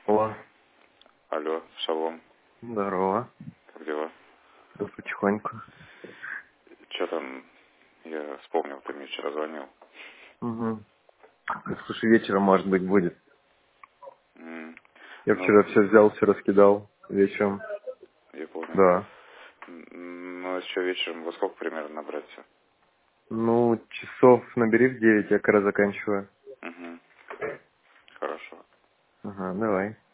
Алло. Алло, шалом. Здорово. Как дела? Да потихоньку. Че там? Я вспомнил, ты мне вчера звонил. Угу. Слушай, вечером, может быть, будет. М, Я Ну, вчера все взял, все раскидал вечером. я понял. Да. Ну, а что вечером, во сколько примерно набрать все? Ну, часов набери в 9, я как раз заканчиваю. Угу. Хорошо. Ага, давай.